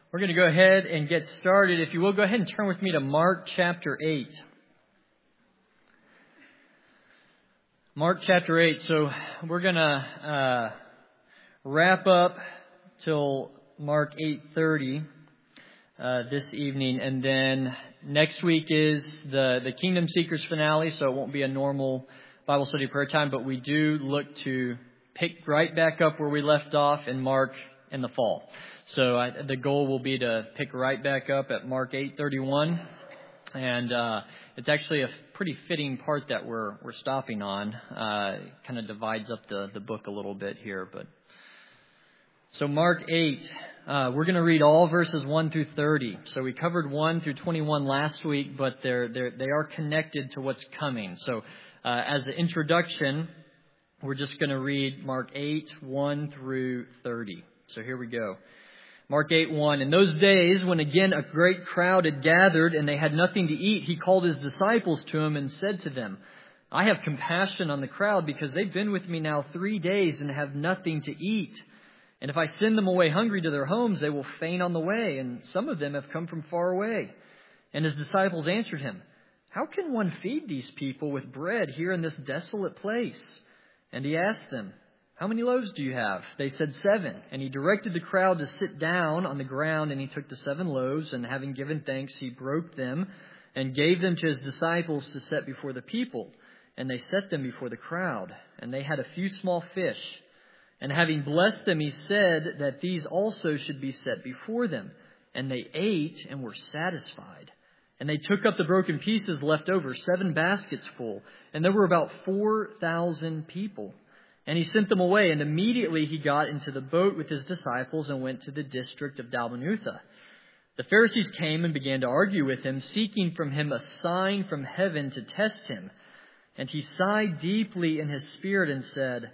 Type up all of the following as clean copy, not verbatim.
We're going to go ahead and get started. If you will, go ahead and turn with me to Mark chapter 8. Mark chapter 8. So we're going to wrap up till Mark 8:30 this evening. And then next week is the Kingdom Seekers finale, so it won't be a normal Bible study prayer time. But we do look to pick right back up where we left off in Mark in the fall. So the goal will be to pick right back up at Mark 8:31, and it's actually a pretty fitting part that we're stopping on. Kind of divides up the book a little bit here, but so Mark 8, we're going to read all verses 1 through 30. So we covered 1 through 21 last week, but they are connected to what's coming. So as an introduction, we're just going to read Mark 8, 1 through 30. So here we go. Mark 8:1. In those days, when again a great crowd had gathered and they had nothing to eat, he called his disciples to him and said to them, I have compassion on the crowd because they've been with me now 3 days and have nothing to eat. And if I send them away hungry to their homes, they will faint on the way, and some of them have come from far away. And his disciples answered him, How can one feed these people with bread here in this desolate place? And he asked them, How many loaves do you have? They said 7. And he directed the crowd to sit down on the ground, and he took the 7 loaves, and having given thanks, he broke them and gave them to his disciples to set before the people. And they set them before the crowd. And they had a few small fish. And having blessed them, he said that these also should be set before them. And they ate and were satisfied. And they took up the broken pieces left over, 7 baskets full. And there were about 4,000 people. And he sent them away, and immediately he got into the boat with his disciples and went to the district of Dalmanutha. The Pharisees came and began to argue with him, seeking from him a sign from heaven to test him. And he sighed deeply in his spirit and said,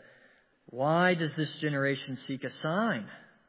Why does this generation seek a sign?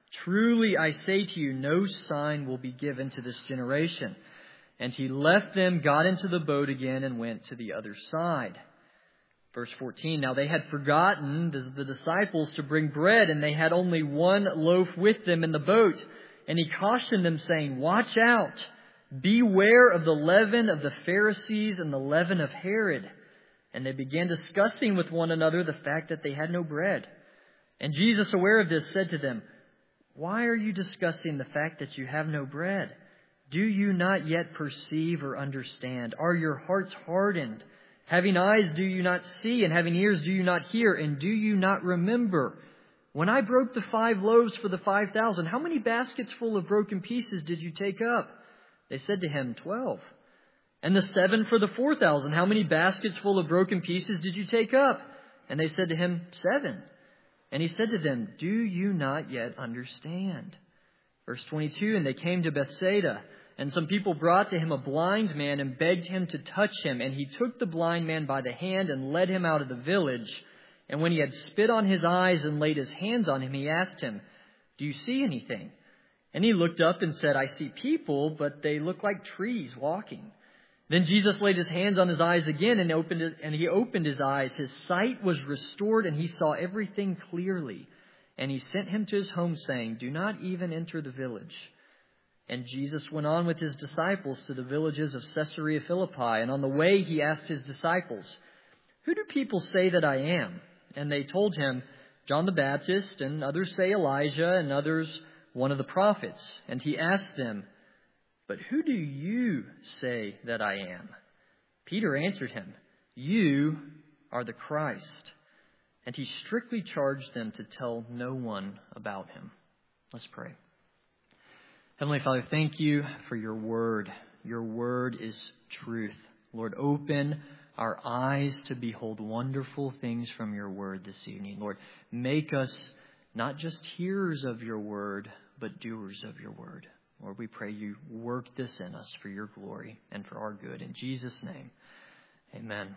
Truly I say to you, no sign will be given to this generation. And he left them, got into the boat again, and went to the other side. Verse 14, Now they had forgotten, the disciples, to bring bread, and they had only 1 loaf with them in the boat. And he cautioned them, saying, Watch out, beware of the leaven of the Pharisees and the leaven of Herod. And they began discussing with one another the fact that they had no bread. And Jesus, aware of this, said to them, Why are you discussing the fact that you have no bread? Do you not yet perceive or understand? Are your hearts hardened? Having eyes, do you not see? And having ears, do you not hear? And do you not remember? When I broke the 5 loaves for the 5,000, how many baskets full of broken pieces did you take up? They said to him, 12. And the 7 for the 4,000, how many baskets full of broken pieces did you take up? And they said to him, 7. And he said to them, Do you not yet understand? Verse 22, And they came to Bethsaida. And some people brought to him a blind man and begged him to touch him. And he took the blind man by the hand and led him out of the village. And when he had spit on his eyes and laid his hands on him, he asked him, Do you see anything? And he looked up and said, I see people, but they look like trees walking. Then Jesus laid his hands on his eyes again and he opened his eyes. His sight was restored and he saw everything clearly. And he sent him to his home, saying, Do not even enter the village. And Jesus went on with his disciples to the villages of Caesarea Philippi. And on the way he asked his disciples, Who do people say that I am? And they told him, John the Baptist, and others say Elijah, and others one of the prophets. And he asked them, But who do you say that I am? Peter answered him, You are the Christ. And he strictly charged them to tell no one about him. Let's pray. Heavenly Father, thank you for your word. Your word is truth. Lord, open our eyes to behold wonderful things from your word this evening. Lord, make us not just hearers of your word, but doers of your word. Lord, we pray you work this in us for your glory and for our good. In Jesus' name, amen.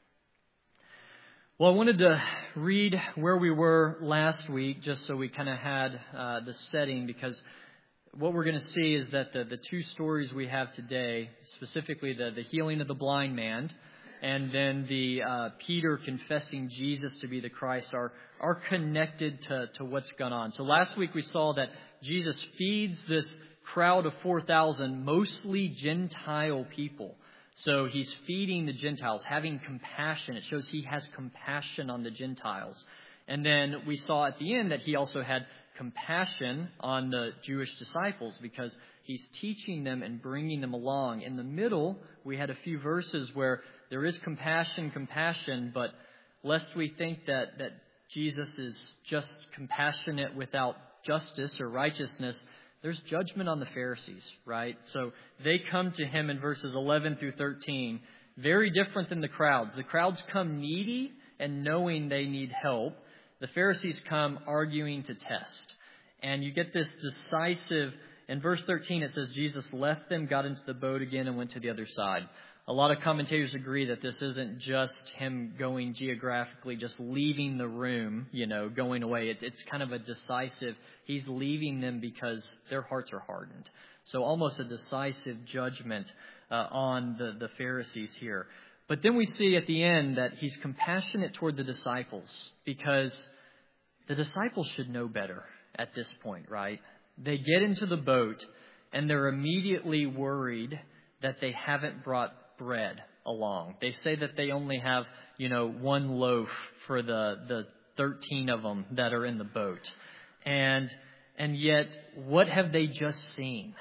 Well, I wanted to read where we were last week just so we kind of had the setting, because what we're going to see is that the 2 stories we have today, specifically the healing of the blind man and then the Peter confessing Jesus to be the Christ, are connected to what's gone on. So last week we saw that Jesus feeds this crowd of 4,000, mostly Gentile people. So he's feeding the Gentiles, having compassion. It shows he has compassion on the Gentiles. And then we saw at the end that he also had compassion on the Jewish disciples because he's teaching them and bringing them along. In the middle, we had a few verses where there is compassion, but lest we think that Jesus is just compassionate without justice or righteousness, there's judgment on the Pharisees, right? So they come to him in verses 11 through 13, very different than the crowds. The crowds come needy and knowing they need help. The Pharisees come arguing to test. And you get this decisive, in verse 13 it says, Jesus left them, got into the boat again, and went to the other side. A lot of commentators agree that this isn't just him going geographically, just leaving the room, going away. It's kind of a decisive, he's leaving them because their hearts are hardened. So almost a decisive judgment on the Pharisees here. But then we see at the end that he's compassionate toward the disciples because the disciples should know better at this point, right? They get into the boat and they're immediately worried that they haven't brought bread along. They say that they only have, one loaf for the 13 of them that are in the boat. And yet, what have they just seen?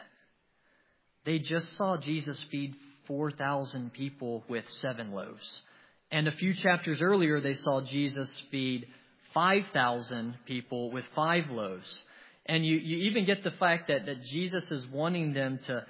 They just saw Jesus feed 4,000 people with 7 loaves. And a few chapters earlier, they saw Jesus feed 5,000 people with 5 loaves. And you even get the fact that Jesus is wanting them to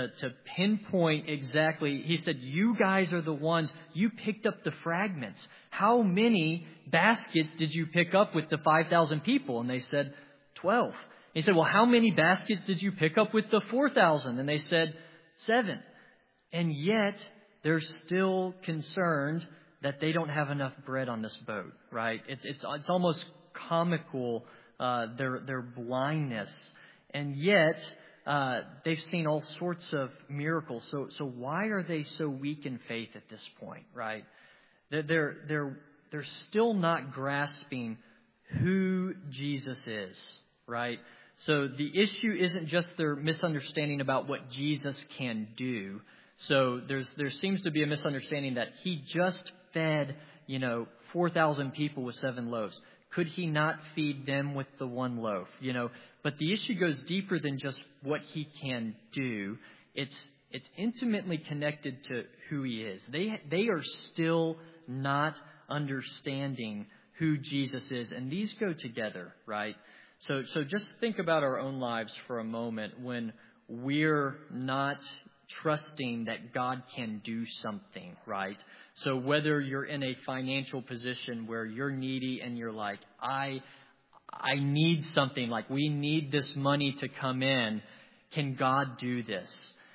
pinpoint exactly. He said, you guys are the ones, you picked up the fragments. How many baskets did you pick up with the 5,000 people? And they said, 12. He said, well, how many baskets did you pick up with the 4,000? And they said, 7. And yet, they're still concerned that they don't have enough bread on this boat, right? It's almost comical, their blindness. And yet, they've seen all sorts of miracles. So why are they so weak in faith at this point, right? They're still not grasping who Jesus is, right? So the issue isn't just their misunderstanding about what Jesus can do. So there seems to be a misunderstanding that he just fed, 4,000 people with 7 loaves. Could he not feed them with the 1 loaf? But the issue goes deeper than just what he can do. It's intimately connected to who he is. They are still not understanding who Jesus is, and these go together, right? So just think about our own lives for a moment when we're not trusting that God can do something, right? So whether you're in a financial position where you're needy and you're like, I need something, like we need this money to come in. Can God do this?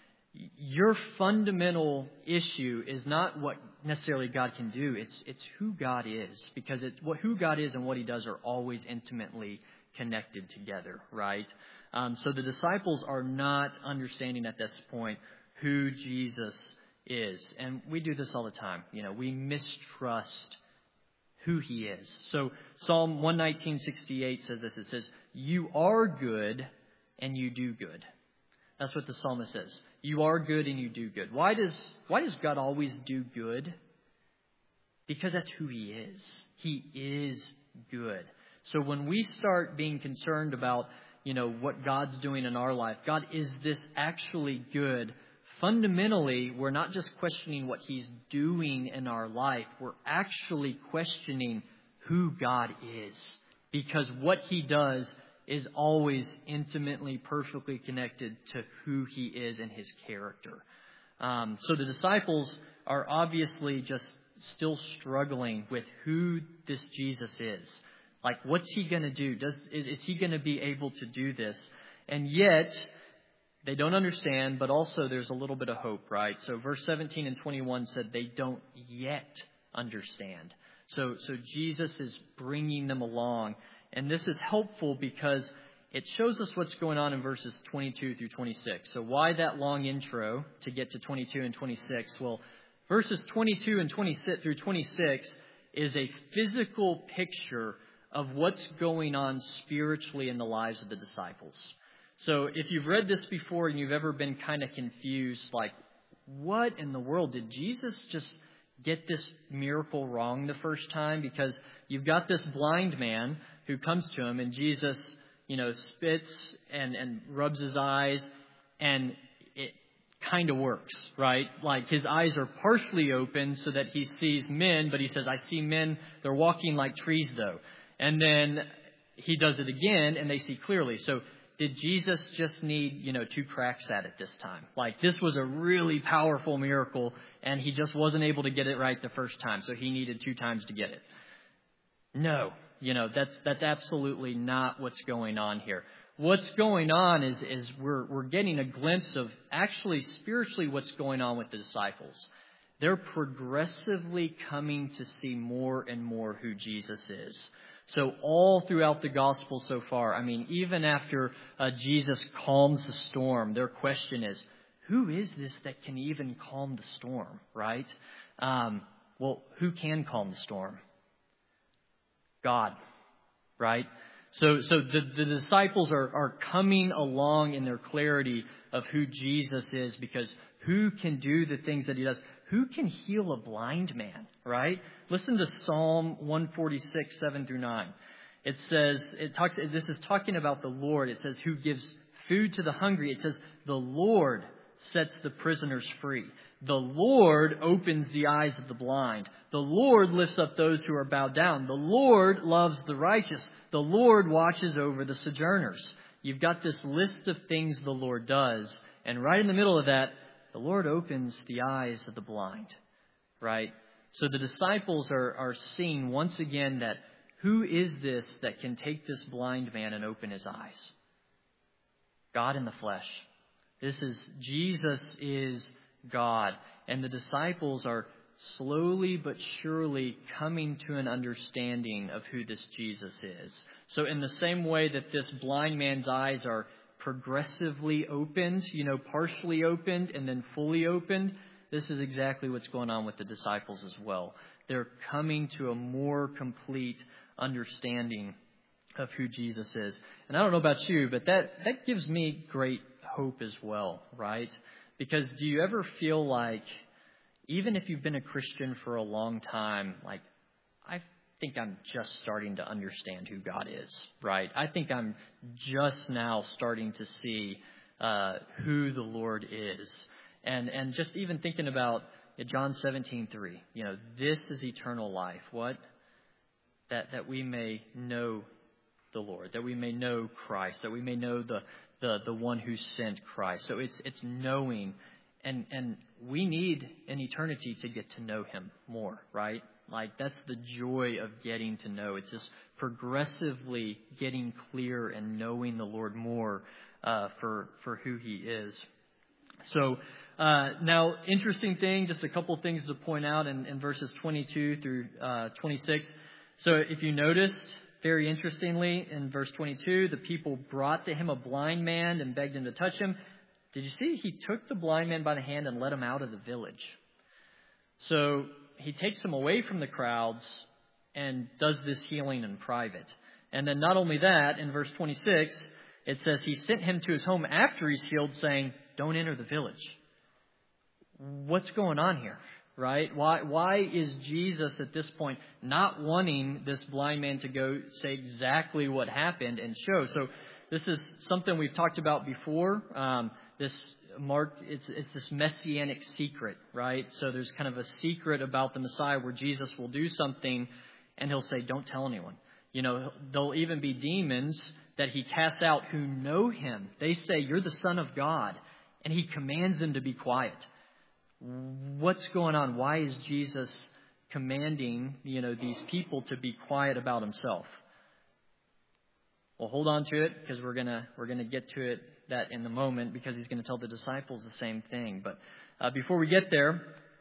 Your fundamental issue is not what necessarily God can do. It's who God is, because who God is and what he does are always intimately connected together, right? So the disciples are not understanding at this point who Jesus is. And we do this all the time. We mistrust who he is. So Psalm 119:68 says this. It says, you are good and you do good. That's what the psalmist says. You are good and you do good. Why does God always do good? Because that's who he is. He is good. So when we start being concerned about, what God's doing in our life, God, is this actually good? Fundamentally, we're not just questioning what he's doing in our life. We're actually questioning who God is, because what he does is always intimately, perfectly connected to who he is and his character. So the disciples are obviously just still struggling with who this Jesus is. Like, what's he going to do? Is he going to be able to do this? And yet, they don't understand, but also there's a little bit of hope, right? So verse 17 and 21 said they don't yet understand. So Jesus is bringing them along. And this is helpful because it shows us what's going on in verses 22 through 26. So why that long intro to get to 22 and 26? Well, verses 22 and 26 through 26 is a physical picture of what's going on spiritually in the lives of the disciples. So if you've read this before and you've ever been kind of confused, like, what in the world? Did Jesus just get this miracle wrong the first time? Because you've got this blind man who comes to him, and Jesus, spits and rubs his eyes, and it kind of works, right? Like his eyes are partially open so that he sees men, but he says, I see men, they're walking like trees though. And then he does it again and they see clearly. So did Jesus just need, 2 cracks at it this time? Like this was a really powerful miracle and he just wasn't able to get it right the first time. So he needed 2 times to get it. No, that's absolutely not what's going on here. What's going on is we're getting a glimpse of actually spiritually what's going on with the disciples. They're progressively coming to see more and more who Jesus is. So all throughout the gospel so far, even after Jesus calms the storm, their question is, who is this that can even calm the storm, right? Well, who can calm the storm? God, right? So the disciples are coming along in their clarity of who Jesus is, because who can do the things that he does? Who can heal a blind man, right? Listen to Psalm 146, 7 through 9. It says, this is talking about the Lord. It says, who gives food to the hungry. It says, the Lord sets the prisoners free. The Lord opens the eyes of the blind. The Lord lifts up those who are bowed down. The Lord loves the righteous. The Lord watches over the sojourners. You've got this list of things the Lord does. And right in the middle of that, the Lord opens the eyes of the blind, right? So the disciples are seeing once again that who is this that can take this blind man and open his eyes? God in the flesh. Jesus is God. And the disciples are slowly but surely coming to an understanding of who this Jesus is. So in the same way that this blind man's eyes are progressively opened, partially opened and then fully opened, this is exactly what's going on with the disciples as well. They're coming to a more complete understanding of who Jesus is. And I don't know about you, but that gives me great hope as well, right? Because do you ever feel like, even if you've been a Christian for a long time, like, I think I'm just starting to understand who God is, right? I think I'm just now starting to see who the Lord is. And just even thinking about John 17:3, this is eternal life. What? That we may know the Lord, that we may know Christ, that we may know the one who sent Christ. So it's knowing, and we need an eternity to get to know him more, right? Like that's the joy of getting to know. It's just progressively getting clear and knowing the Lord more for who he is. So now, interesting thing, just a couple things to point out in verses 22 through 26. So if you noticed, very interestingly, in verse 22, the people brought to him a blind man and begged him to touch him. Did you see? He took the blind man by the hand and led him out of the village. So he takes him away from the crowds and does this healing in private. And then not only that, in verse 26, it says he sent him to his home after he's healed, saying, don't enter the village. What's going on here? Right? Why is Jesus at this point not wanting this blind man to go say exactly what happened and show? So this is something we've talked about before. It's this messianic secret, right? So there's kind of a secret about the Messiah where Jesus will do something and he'll say, don't tell anyone. There'll even be demons that he casts out who know him. They say, you're the Son of God. And he commands them to be quiet. What's going on? Why is Jesus commanding, these people to be quiet about himself? Well, hold on to it, because we're gonna get to that in a moment, because he's going to tell the disciples the same thing. But before we get there,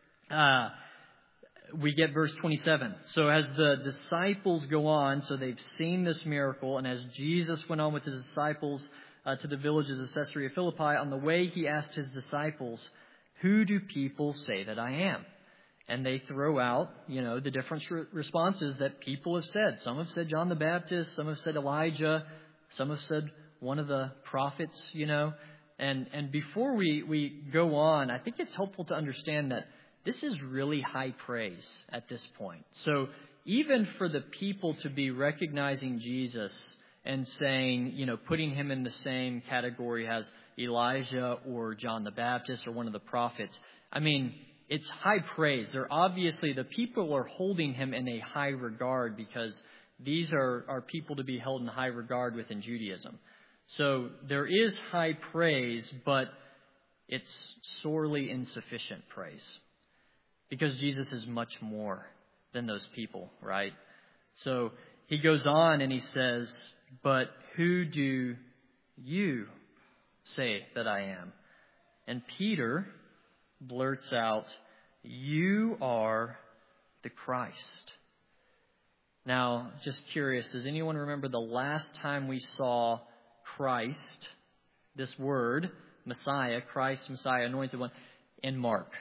we get verse 27. So as the disciples go on, so they've seen this miracle, and as Jesus went on with his disciples to the villages of Caesarea Philippi, on the way he asked his disciples, who do people say that I am? And they throw out, the different responses that people have said. Some have said John the Baptist. Some have said Elijah. Some have said one of the prophets, And before we go on, I think it's helpful to understand that this is really high praise at this point. So even for the people to be recognizing Jesus and saying, putting him in the same category as Elijah or John the Baptist or one of the prophets, it's high praise. The people are holding him in a high regard because these are people to be held in high regard within Judaism. So there is high praise, but it's sorely insufficient praise because Jesus is much more than those people, right? So he goes on and he says, "But who do you say that I am?" And Peter blurts out, "You are the Christ." Now, just curious, does anyone remember the last time we saw Christ, this word, Messiah, Christ, Messiah, Anointed One, in Mark?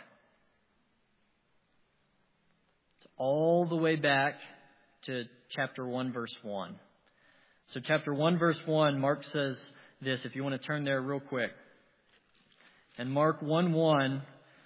It's all the way back to chapter 1, verse 1. So chapter 1, verse 1, Mark says this, if you want to turn there real quick. And Mark 1:1,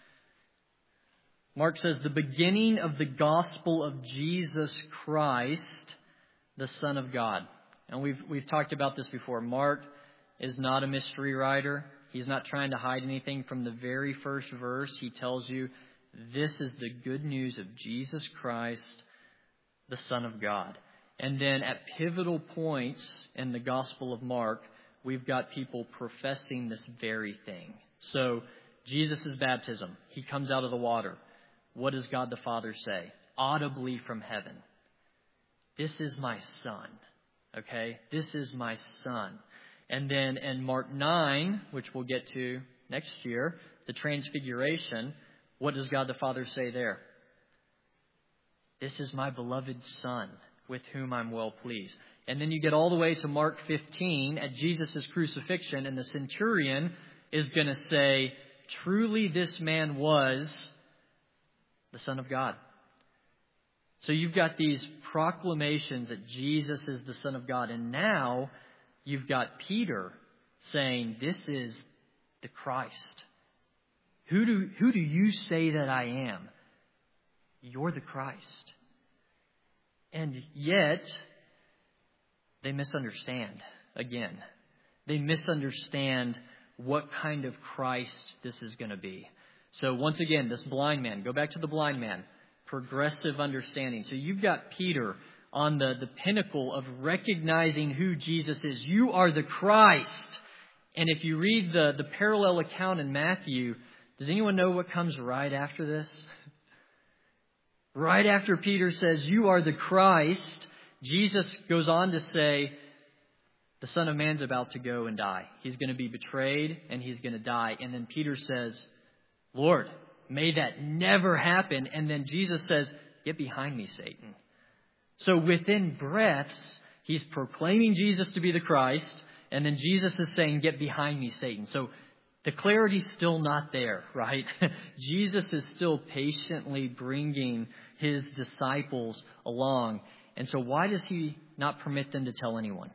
Mark says, "The beginning of the gospel of Jesus Christ, the Son of God." And we've talked about this before. Mark is not a mystery writer. He's not trying to hide anything. From the very first verse, he tells you this is the good news of Jesus Christ, the Son of God. And then at pivotal points in the Gospel of Mark, we've got people professing this very thing. So Jesus' baptism, he comes out of the water. What does God the Father say? Audibly from heaven. "This is my Son." Okay? This is my Son. And then in Mark 9, which we'll get to next year, the Transfiguration, what does God the Father say there? "This is my beloved Son, with whom I'm well pleased." And then you get all the way to Mark 15 at Jesus' crucifixion, and the centurion is going to say, "Truly this man was the Son of God." So you've got these proclamations that Jesus is the Son of God. And now you've got Peter saying, "This is the Christ. Who do you say that I am?" "You're the Christ." And yet they misunderstand again. They misunderstand what kind of Christ this is going to be. So once again, this blind man, go back to the blind man, progressive understanding. So you've got Peter on the pinnacle of recognizing who Jesus is. You are the Christ. And if you read the parallel account in Matthew, does anyone know what comes right after this? Right after Peter says, "You are the Christ," Jesus goes on to say, "The Son of Man's about to go and die. He's going to be betrayed and he's going to die." And then Peter says, "Lord, may that never happen." And then Jesus says, "Get behind me, Satan." So within breaths, he's proclaiming Jesus to be the Christ. And then Jesus is saying, "Get behind me, Satan." So the clarity's still not there, right? Jesus is still patiently bringing his disciples along. And so why does he not permit them to tell anyone?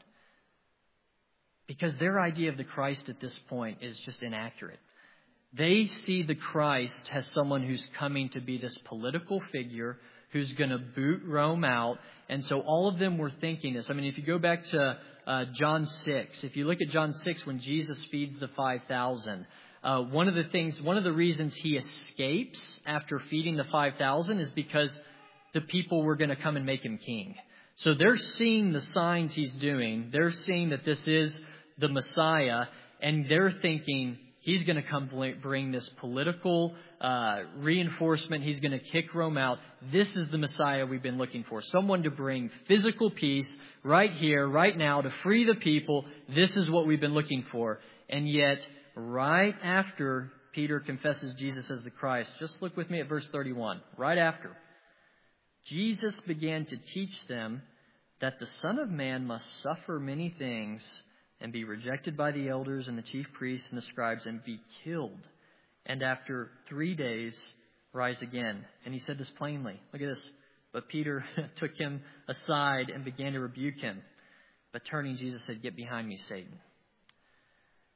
Because their idea of the Christ at this point is just inaccurate. They see the Christ as someone who's coming to be this political figure who's going to boot Rome out. And so all of them were thinking this. If you go back to John 6, if you look at John 6 when Jesus feeds the 5,000, one of the reasons he escapes after feeding the 5,000 is because the people were going to come and make him king. So they're seeing the signs he's doing. They're seeing that this is the Messiah, and they're thinking he's going to come bring this political reinforcement. He's going to kick Rome out. This is the Messiah we've been looking for. Someone to bring physical peace right here, right now, to free the people. This is what we've been looking for. And yet, right after Peter confesses Jesus as the Christ, just look with me at verse 31. Right after, Jesus began to teach them that the Son of Man must suffer many things and be rejected by the elders and the chief priests and the scribes and be killed, and after 3 days rise again. And he said this plainly. Look at this. But Peter took him aside and began to rebuke him. But turning, Jesus said, "Get behind me, Satan.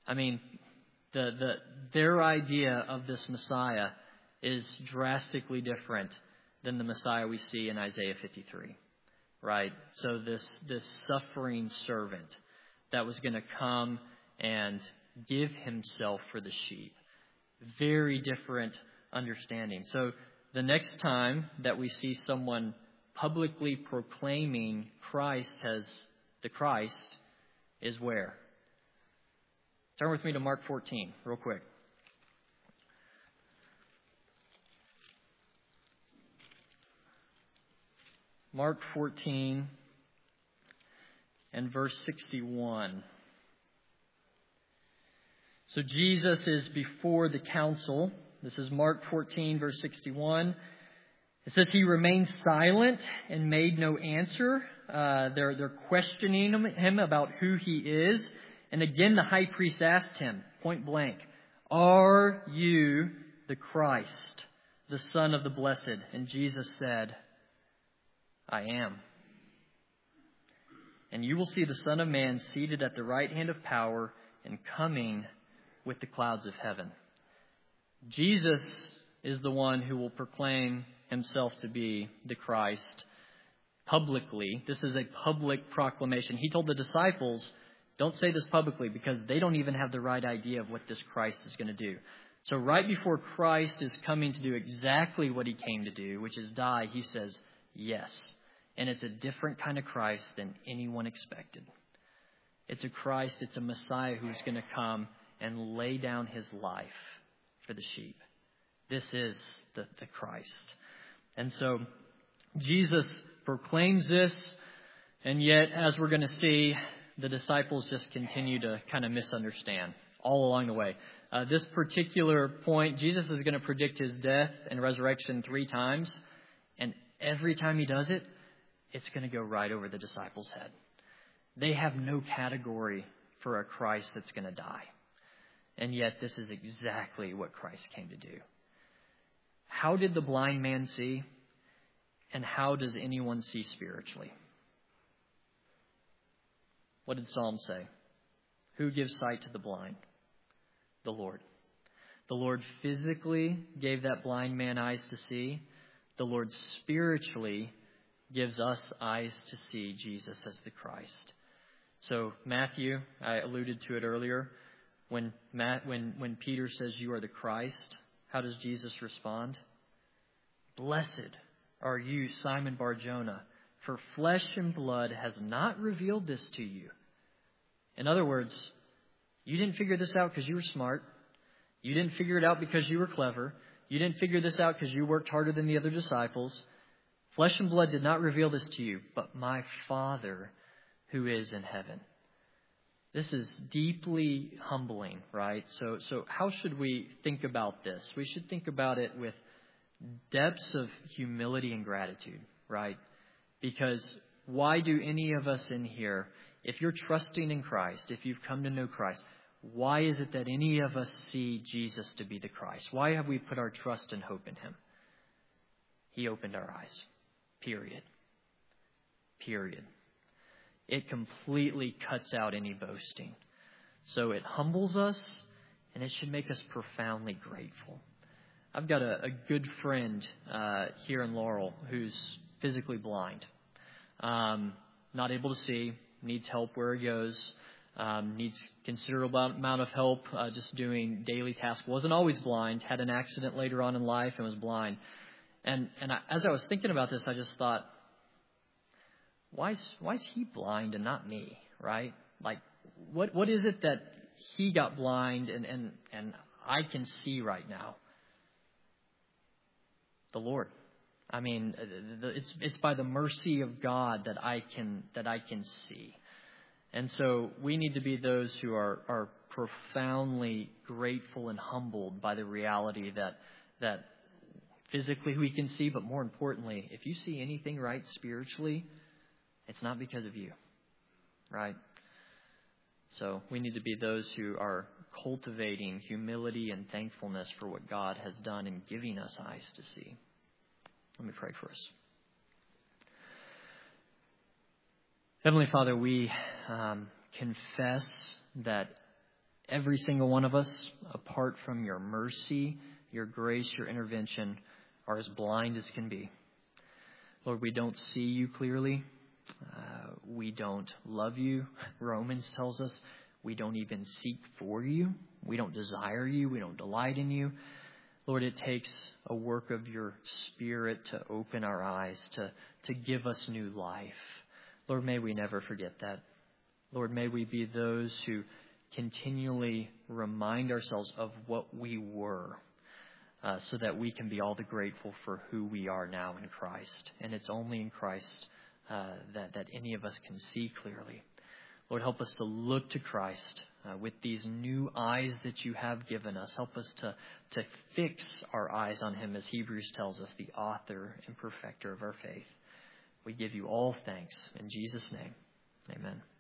I mean, their idea of this Messiah is drastically different than the Messiah we see in Isaiah 53, right? So this suffering servant that was going to come and give himself for the sheep. Very different understanding. So the next time that we see someone publicly proclaiming Christ as the Christ is where? Turn with me to Mark 14 real quick. Mark 14 and verse 61. So Jesus is before the council. This is Mark 14, verse 61. It says he remained silent and made no answer. They're questioning him about who he is. And again, the high priest asked him, point blank, "Are you the Christ, the Son of the Blessed?" And Jesus said, "I am. And you will see the Son of Man seated at the right hand of power and coming with the clouds of heaven." Jesus is the one who will proclaim himself to be the Christ publicly. This is a public proclamation. He told the disciples, don't say this publicly, because they don't even have the right idea of what this Christ is going to do. So right before Christ is coming to do exactly what he came to do, which is die, he says, yes. And it's a different kind of Christ than anyone expected. It's a Christ, it's a Messiah who's going to come and lay down his life for the sheep. This is the Christ. And so Jesus proclaims this, and yet, as we're going to see, the disciples just continue to kind of misunderstand all along the way. This particular point, Jesus is going to predict his death and resurrection 3 times, and every time he does it, it's going to go right over the disciples' head. They have no category for a Christ that's going to die. And yet, this is exactly what Christ came to do. How did the blind man see? And how does anyone see spiritually? What did Psalm say? Who gives sight to the blind? The Lord. The Lord physically gave that blind man eyes to see. The Lord spiritually gives us eyes to see Jesus as the Christ. So Matthew, I alluded to it earlier, when Peter says you are the Christ, how does Jesus respond? Blessed are you, Simon Bar-Jonah, for flesh and blood has not revealed this to you. In other words, you didn't figure this out because you were smart. You didn't figure it out because you were clever. You didn't figure this out because you worked harder than the other disciples. Flesh and blood did not reveal this to you, but my Father who is in heaven. This is deeply humbling, right? So how should we think about this? We should think about it with depths of humility and gratitude, right? Because why do any of us in here, if you're trusting in Christ, if you've come to know Christ, why is it that any of us see Jesus to be the Christ? Why have we put our trust and hope in him? He opened our eyes. Period. It completely cuts out any boasting. So it humbles us, and it should make us profoundly grateful. I've got a good friend here in Laurel who's physically blind, not able to see, needs help where he goes, needs considerable amount of help just doing daily tasks. Wasn't always blind, had an accident later on in life and was blind. And as I was thinking about this, I just thought, why is he blind and not me, right? Like, what is it that he got blind and I can see right now? The Lord. I mean, it's by the mercy of God that I can see. And so we need to be those who are profoundly grateful and humbled by the reality that physically we can see, but more importantly, if you see anything right spiritually, it's not because of you, right? So we need to be those who are cultivating humility and thankfulness for what God has done in giving us eyes to see. Let me pray for us. Heavenly Father, we confess that Every single one of us, apart from your mercy, your grace, your intervention, are as blind as can be. Lord, we don't see you clearly. We don't love you. Romans tells us we don't even seek for you. We don't desire you. We don't delight in you. Lord, it takes a work of your Spirit to open our eyes, to give us new life. Lord, may we never forget that. Lord, may we be those who continually remind ourselves of what we were, so that we can be all the grateful for who we are now in Christ. And it's only in Christ that any of us can see clearly. Lord, help us to look to Christ with these new eyes that you have given us. Help us to fix our eyes on him, as Hebrews tells us, the author and perfecter of our faith. We give you all thanks. In Jesus' name, amen.